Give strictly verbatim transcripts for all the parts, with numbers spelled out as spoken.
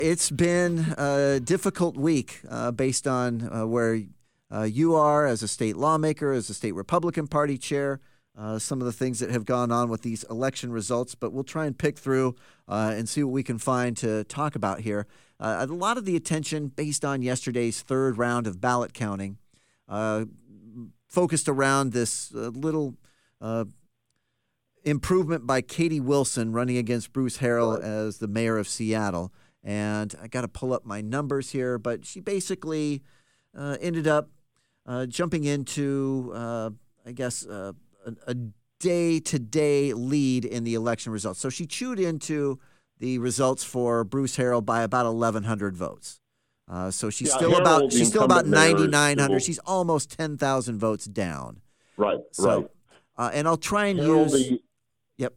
It's been a difficult week uh, based on uh, where uh, you are as a state lawmaker, as a state Republican Party chair, uh, some of the things that have gone on with these election results. But we'll try and pick through uh, and see what we can find to talk about here. Uh, a lot of the attention based on yesterday's third round of ballot counting uh, focused around this uh, little uh, improvement by Katie Wilson running against Bruce Harrell as the mayor of Seattle. And I got to pull up my numbers here, but she basically uh, ended up uh, jumping into, uh, I guess, uh, a, a day-to-day lead in the election results. So she chewed into the results for Bruce Harrell by about eleven hundred votes. Uh, so she's yeah, still Harrell, about she's still about ninety-nine hundred. Still... She's almost ten thousand votes down. Right, so, right. Uh, and I'll try and Harrell, use. The... Yep.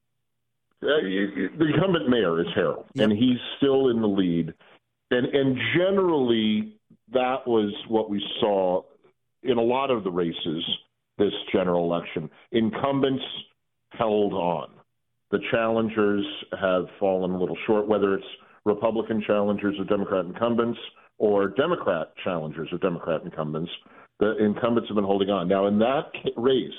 Uh, the incumbent mayor is Harrell, yep. and he's still in the lead. And and generally, that was what we saw in a lot of the races this general election. Incumbents held on. The challengers have fallen a little short, whether it's Republican challengers of Democrat incumbents or Democrat challengers of Democrat incumbents. The incumbents have been holding on. Now, in that race,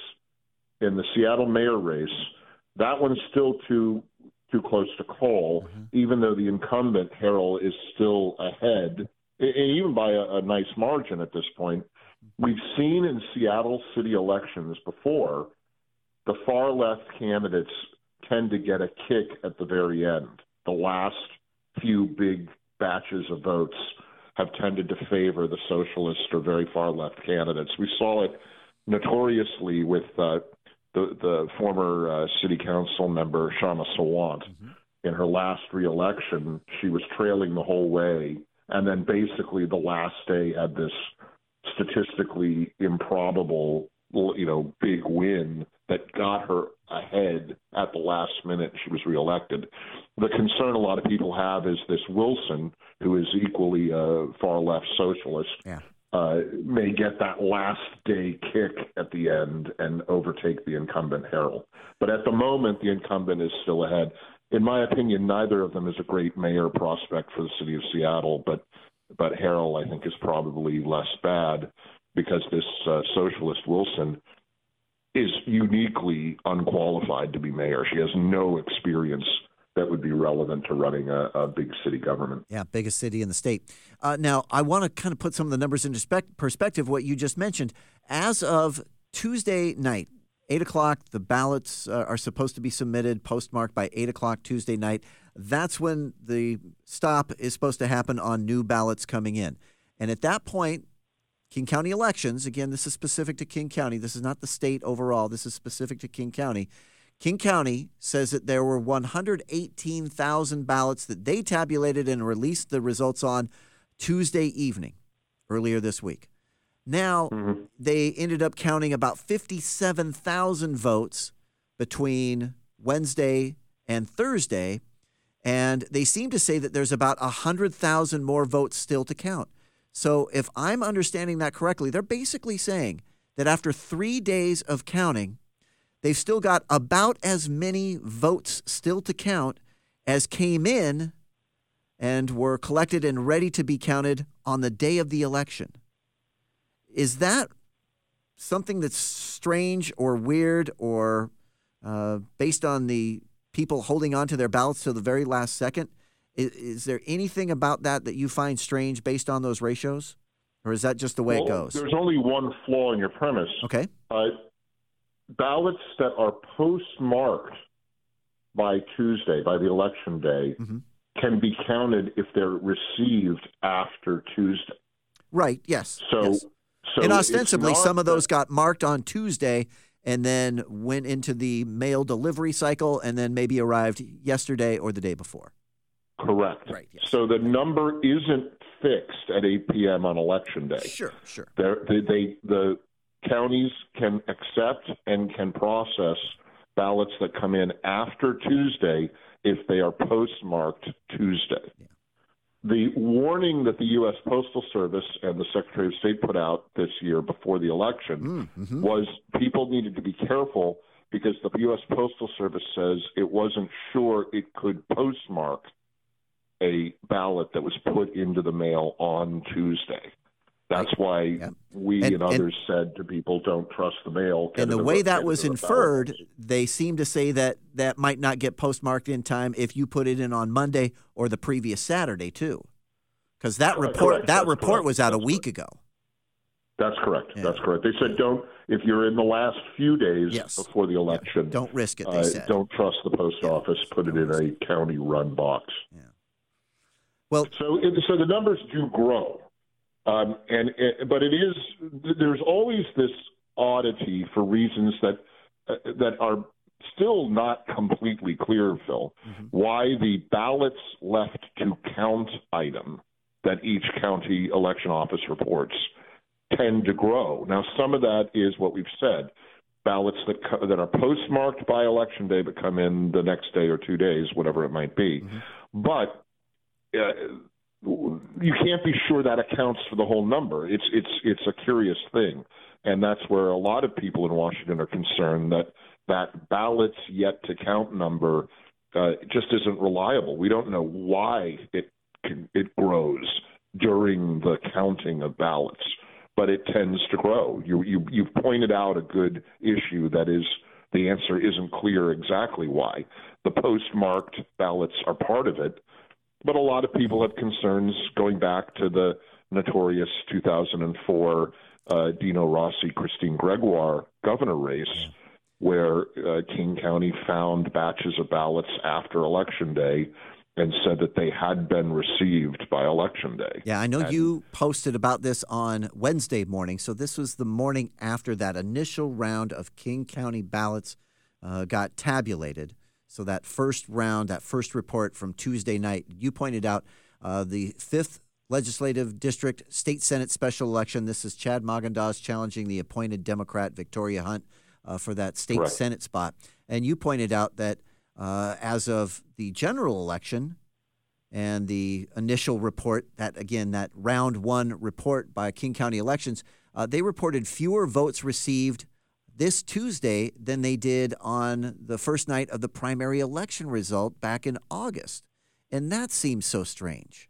in the Seattle mayor race, that one's still too too close to call, mm-hmm. even though the incumbent, Harrell, is still ahead, even by a, a nice margin at this point. We've seen in Seattle city elections before, the far-left candidates tend to get a kick at the very end. The last few big batches of votes have tended to favor the socialist or very far-left candidates. We saw it notoriously with uh, the, the former uh, city council member, Shawna Sawant. Mm-hmm. In her last re-election, she was trailing the whole way, and then basically the last day had this statistically improbable, you know, big win that got her ahead at the last minute. She was reelected. The concern a lot of people have is this Wilson, who is equally a far-left socialist, yeah. uh, may get that last-day kick at the end and overtake the incumbent Harrell. But at the moment, the incumbent is still ahead. In my opinion, neither of them is a great mayor prospect for the city of Seattle, but but Harrell, I think, is probably less bad because this uh, socialist Wilson is uniquely unqualified to be mayor. She has no experience that would be relevant to running a, a big city government. Yeah, biggest city in the state. Uh, now, I want to kind of put some of the numbers into perspective, what you just mentioned. As of Tuesday night, eight o'clock, the ballots uh, are supposed to be submitted, postmarked by eight o'clock Tuesday night. That's when the stop is supposed to happen on new ballots coming in. And at that point, King County elections, again, this is specific to King County. This is not the state overall. This is specific to King County. King County says that there were one hundred eighteen thousand ballots that they tabulated and released the results on Tuesday evening, earlier this week. Now, mm-hmm. they ended up counting about fifty-seven thousand votes between Wednesday and Thursday, and they seem to say that there's about one hundred thousand more votes still to count. So if I'm understanding that correctly, they're basically saying that after three days of counting, they've still got about as many votes still to count as came in and were collected and ready to be counted on the day of the election. Is that something that's strange or weird or uh, based on the people holding on to their ballots till the very last second? Is, is there anything about that that you find strange based on those ratios? Or is that just the way well, it goes? There's only one flaw in your premise. Okay. Uh, ballots that are postmarked by Tuesday, by the election day, mm-hmm. can be counted if they're received after Tuesday. Right, yes. So, yes. so and ostensibly, some of those that, got marked on Tuesday and then went into the mail delivery cycle and then maybe arrived yesterday or the day before. Correct. Right. Yes. So the number isn't fixed at eight p.m. on election day. Sure, sure. They're, they, they, the counties can accept and can process ballots that come in after Tuesday if they are postmarked Tuesday. Yeah. The warning that the U S Postal Service and the Secretary of State put out this year before the election mm-hmm. was people needed to be careful because the U S Postal Service says it wasn't sure it could postmark a ballot that was put into the mail on Tuesday. That's why yeah. we and, and others and, said to people, don't trust the mail. And the way that was inferred, they seem to say that that might not get postmarked in time if you put it in on Monday or the previous Saturday, too. Because that Correct. report Correct. that That's report correct. was out That's a week correct. ago. That's correct. Yeah. That's correct. They said don't, if you're in the last few days yes. before the election, yeah. don't risk it, they uh, said. Don't trust the post yeah. office, put don't it in risk a county-run box. Yeah. Well, so, it, so the numbers do grow. Um, and it, but it is there's always this oddity for reasons that uh, that are still not completely clear, Phil, mm-hmm. why the ballots left to count item that each county election office reports tend to grow. Now, some of that is what we've said, ballots that co- that are postmarked by Election Day but come in the next day or two days, whatever it might be. Mm-hmm. But uh, you can't be sure that accounts for the whole number. It's it's it's a curious thing, and that's where a lot of people in Washington are concerned that that ballots yet to count number uh, just isn't reliable. We don't know why it it grows during the counting of ballots, but it tends to grow. You you you've pointed out a good issue, that is the answer isn't clear exactly why. The postmarked ballots are part of it. But a lot of people have concerns going back to the notorious two thousand four uh, Dino Rossi, Christine Gregoire governor race, where uh, King County found batches of ballots after Election Day and said that they had been received by Election Day. Yeah, I know and, you posted about this on Wednesday morning. So this was the morning after that initial round of King County ballots uh, got tabulated. So that first round, that first report from Tuesday night, you pointed out uh, the fifth Legislative District State Senate special election. This is Chad Magendas challenging the appointed Democrat Victoria Hunt uh, for that state Correct. Senate spot. And you pointed out that uh, as of the general election and the initial report, that again, that round one report by King County Elections, uh, they reported fewer votes received this Tuesday than they did on the first night of the primary election result back in August. And that seems so strange.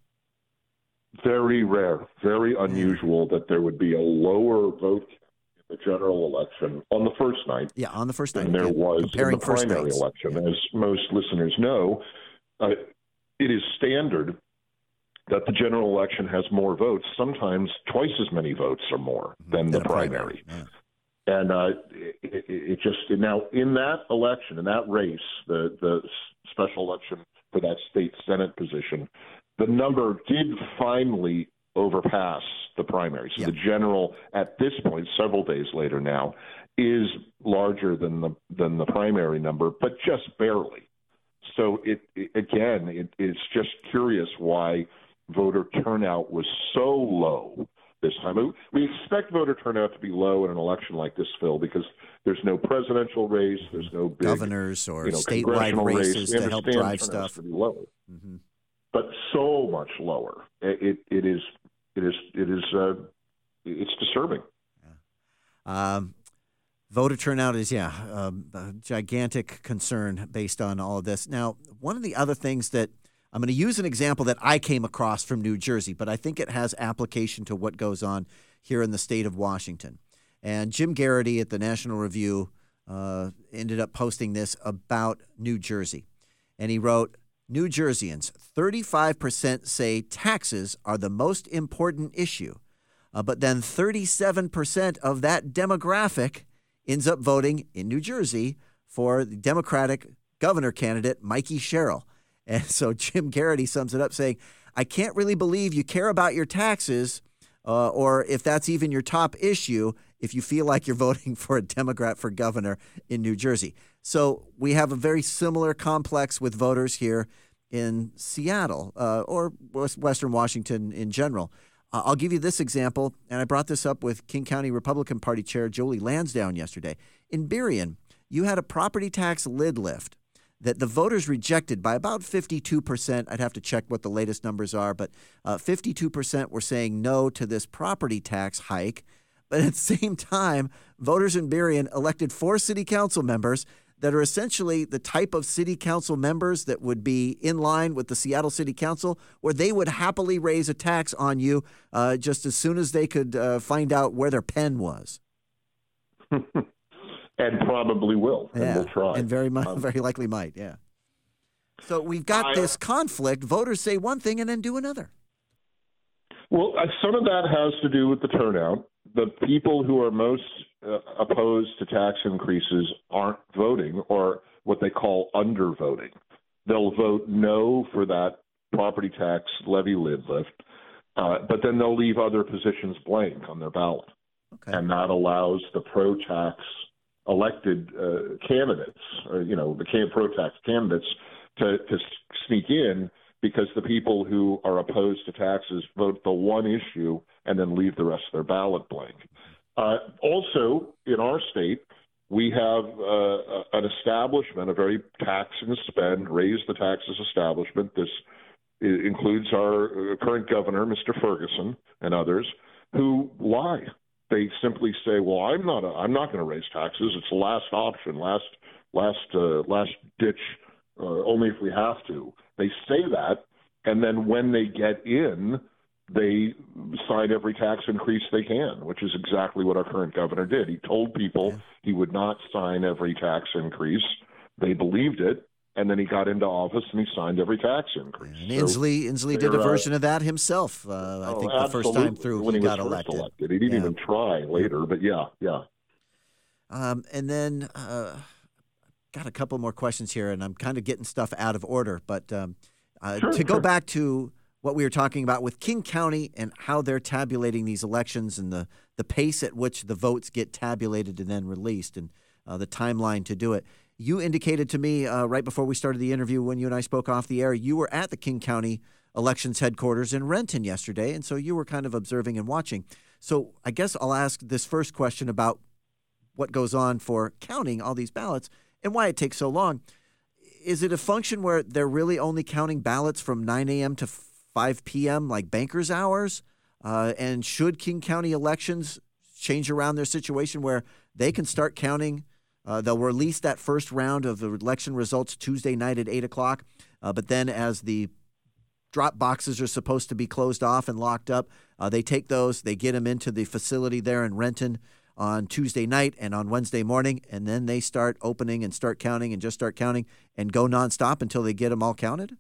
Very rare, very unusual that there would be a lower vote in the general election on the first night. Yeah, on the first night. than there yeah, was in the primary nights. election. Yeah. As most listeners know, uh, it is standard that the general election has more votes, sometimes twice as many votes or more than, than the primary. primary. Yeah. And uh, it, it just now in that election, in that race, the the special election for that state Senate position, the number did finally overpass the primary. So yeah. the general, at this point, several days later now, is larger than the than the primary number, but just barely. So it, it again, it, it's just curious why voter turnout was so low this time. We expect voter turnout to be low in an election like this, Phil, because there's no presidential race, there's no big governors or you know, statewide races race. to help drive stuff. To be lower, mm-hmm. but so much lower. It it, it is it is it is uh, it's disturbing. Yeah. Um, voter turnout is yeah um, a gigantic concern based on all of this. Now, one of the other things that I'm going to use an example that I came across from New Jersey, but I think it has application to what goes on here in the state of Washington. And Jim Garrity at the National Review uh, ended up posting this about New Jersey. And he wrote, New Jerseyans, thirty-five percent say taxes are the most important issue, uh, but then thirty-seven percent of that demographic ends up voting in New Jersey for the Democratic governor candidate, Mikey Sherrill. And so Jim Garrity sums it up saying, I can't really believe you care about your taxes uh, or if that's even your top issue if you feel like you're voting for a Democrat for governor in New Jersey. So we have a very similar complex with voters here in Seattle uh, or Western Washington in general. Uh, I'll give you this example, and I brought this up with King County Republican Party Chair Jolie Lansdowne yesterday. In Berrien, you had a property tax lid lift that the voters rejected by about fifty-two percent. I'd have to check what the latest numbers are, but uh, fifty-two percent were saying no to this property tax hike. But at the same time, voters in Berrien elected four city council members that are essentially the type of city council members that would be in line with the Seattle City Council, where they would happily raise a tax on you uh, just as soon as they could uh, find out where their pen was. And probably will, and yeah, will try. And very, mu- um, very likely might, yeah. So we've got I, this conflict. Voters say one thing and then do another. Well, uh, some of that has to do with the turnout. The people who are most uh, opposed to tax increases aren't voting, or what they call undervoting. They'll vote no for that property tax levy lid lift, uh, but then they'll leave other positions blank on their ballot. Okay. And that allows the pro-tax elected uh, candidates, or, you know, the can- pro-tax candidates to, to sneak in, because the people who are opposed to taxes vote the one issue and then leave the rest of their ballot blank. Uh, also, in our state, we have uh, an establishment, a very tax and spend, raise the taxes establishment. This includes our current governor, Mister Ferguson, and others who lie. They simply say, "Well, I'm not. A, I'm not going to raise taxes. It's the last option, last, last, uh, last ditch. Uh, only if we have to." They say that, and then when they get in, they sign every tax increase they can, which is exactly what our current governor did. He told people yeah. he would not sign every tax increase. They believed it, and then he got into office and he signed every tax increase. And Inslee, so Inslee did a version uh, of that himself, uh, I oh, think, the first time through when he, he got was elected. elected. He didn't yeah. even try later, but yeah, yeah. Um, and then uh, got a couple more questions here, and I'm kind of getting stuff out of order, but um, uh, sure, to sure. go back to what we were talking about with King County and how they're tabulating these elections and the, the pace at which the votes get tabulated and then released and uh, the timeline to do it. You indicated to me uh, right before we started the interview when you and I spoke off the air, you were at the King County elections headquarters in Renton yesterday, and so you were kind of observing and watching. So I guess I'll ask this first question about what goes on for counting all these ballots and why it takes so long. Is it a function where they're really only counting ballots from nine a.m. to five p.m., like bankers' hours? Uh, and should King County elections change around their situation where they can start counting? Uh, they'll release that first round of the election results Tuesday night at eight o'clock. Uh, but then as the drop boxes are supposed to be closed off and locked up, uh, they take those, they get them into the facility there in Renton on Tuesday night and on Wednesday morning, and then they start opening and start counting and just start counting and go nonstop until they get them all counted?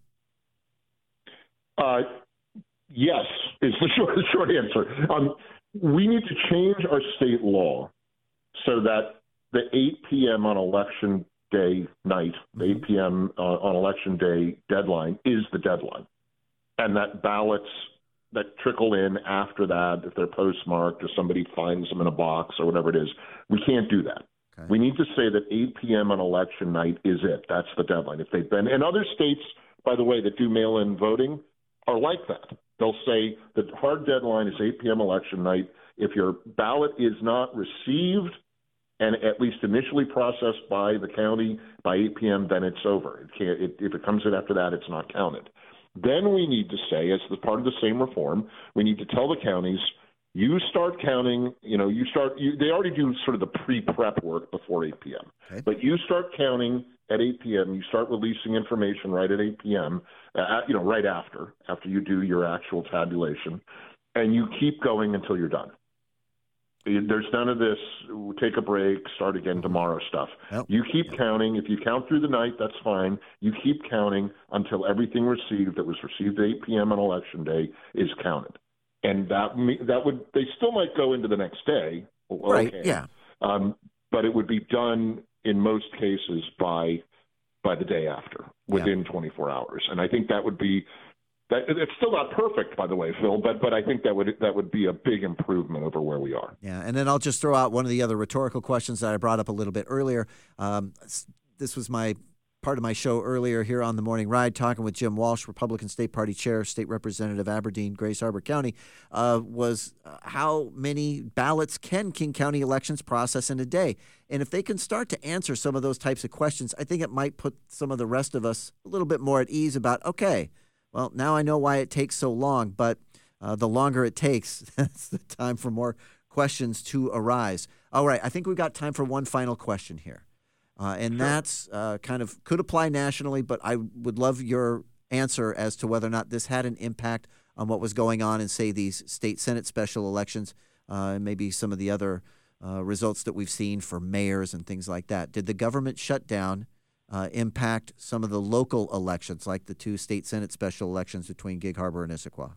Uh, yes, is the short, short answer. Um, we need to change our state law so that the eight p.m. on election day night, the eight p.m. Uh, on election day deadline is the deadline, and that ballots that trickle in after that, if they're postmarked or somebody finds them in a box or whatever it is, we can't do that. Okay. We need to say that eight p.m. on election night is it. That's the deadline. If they've been, and other states, by the way, that do mail-in voting are like that. They'll say the hard deadline is eight p.m. election night. If your ballot is not received and at least initially processed by the county by eight p.m., then it's over. It can't, it, if it comes in after that, it's not counted. Then we need to say, as the part of the same reform, we need to tell the counties, you start counting, you know, you start, you, they already do sort of the pre-prep work before eight p.m., okay. But you start counting at eight p.m., you start releasing information right at eight p.m., uh, you know, right after, after you do your actual tabulation, and you keep going until you're done. There's none of this, take a break, start again tomorrow stuff. Yep. You keep counting. If you count through the night, that's fine. You keep counting until everything received that was received at eight p.m. on election day is counted. And that that would, they still might go into the next day. Okay. Right, yeah. Um, but it would be done in most cases by by the day after, within yeah. twenty-four hours. And I think that would be, that, it's still not perfect, by the way, Phil, but but I think that would that would be a big improvement over where we are. Yeah, and then I'll just throw out one of the other rhetorical questions that I brought up a little bit earlier. Um, this was my part of my show earlier here on the Morning Ride, talking with Jim Walsh, Republican State Party Chair, State Representative, Aberdeen, Grace Harbor County, uh, was uh, how many ballots can King County elections process in a day? And if they can start to answer some of those types of questions, I think it might put some of the rest of us a little bit more at ease about, okay, well, now I know why it takes so long, but uh, the longer it takes, that's the time for more questions to arise. All right, I think we've got time for one final question here. Uh, and that's uh, kind of could apply nationally, but I would love your answer as to whether or not this had an impact on what was going on in, say, these state Senate special elections, uh, and maybe some of the other uh, results that we've seen for mayors and things like that. Did the government shutdown uh, impact some of the local elections, like the two state Senate special elections between Gig Harbor and Issaquah?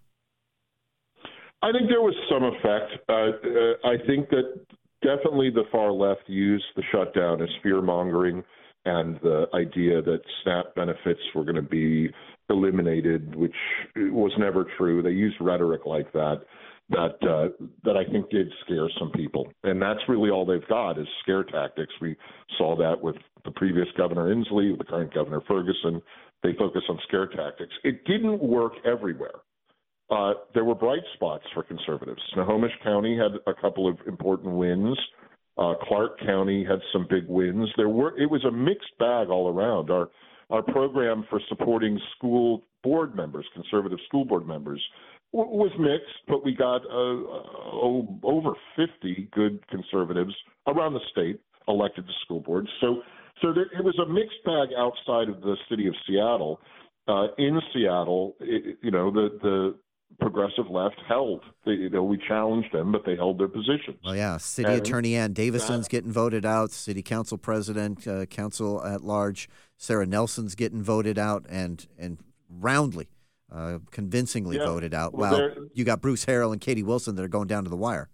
I think there was some effect. Uh, uh, I think that definitely the far left used the shutdown as fear-mongering and the idea that SNAP benefits were going to be eliminated, which was never true. They used rhetoric like that that uh, that I think did scare some people. And that's really all they've got is scare tactics. We saw that with the previous Governor Inslee, with the current Governor Ferguson. They focus on scare tactics. It didn't work everywhere. Uh, there were bright spots for conservatives. Snohomish County had a couple of important wins. Uh, Clark County had some big wins. There were it was a mixed bag all around. Our our program for supporting school board members, conservative school board members, w- was mixed, but we got uh, oh, over fifty good conservatives around the state elected to school boards. So so there, it was a mixed bag outside of the city of Seattle. Uh, in Seattle, it, you know, the the progressive left held. They, you know, we challenged them, but they held their positions. Well, yeah. City and Attorney Ann Davison's that, getting voted out. City Council President, uh, Council at Large, Sarah Nelson's getting voted out, and and roundly, uh, convincingly yeah, voted out. Well, While you got Bruce Harrell and Katie Wilson that are going down to the wire.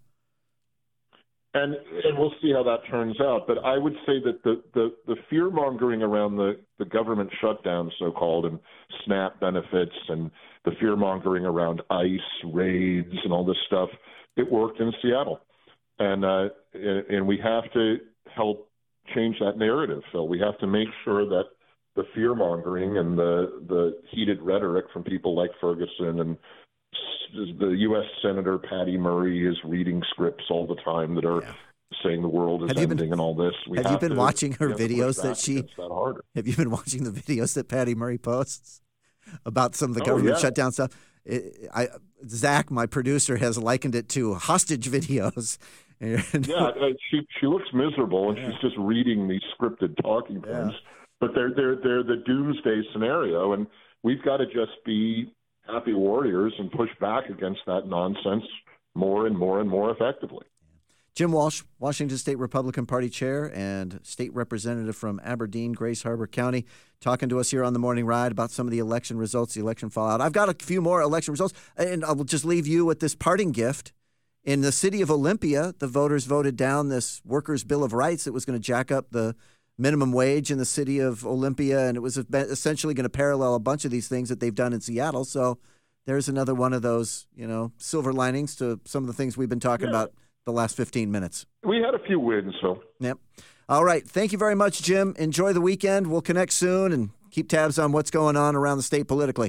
And and we'll see how that turns out. But I would say that the, the, the fear-mongering around the, the government shutdown, so-called, and SNAP benefits, and the fear-mongering around ICE raids and all this stuff, it worked in Seattle. And uh, and we have to help change that narrative, Phil. We have to make sure that the fear-mongering and the, the heated rhetoric from people like Ferguson and the U S Senator Patty Murray is reading scripts all the time that are yeah. saying the world is have ending been, and all this. We have, have you been to, watching her videos that she? That harder. Have you been watching the videos that Patty Murray posts about some of the oh, government yeah. shutdown stuff? It, I, Zach, my producer, has likened it to hostage videos. yeah, she she looks miserable, and yeah. she's just reading these scripted talking points. Yeah. But they're they're they're the doomsday scenario, and we've got to just be happy warriors and push back against that nonsense more and more and more effectively. Jim Walsh, Washington State Republican Party Chair and State Representative from Aberdeen, Grace Harbor County, talking to us here on the Morning Ride about some of the election results, the election fallout. I've got a few more election results, and I'll just leave you with this parting gift. In the city of Olympia, the voters voted down this Workers' Bill of Rights that was going to jack up the minimum wage in the city of Olympia, and it was essentially going to parallel a bunch of these things that they've done in Seattle. So there's another one of those, you know, silver linings to some of the things we've been talking yeah. about the last fifteen minutes. We had a few wins, so. Yep. All right. Thank you very much, Jim. Enjoy the weekend. We'll connect soon and keep tabs on what's going on around the state politically.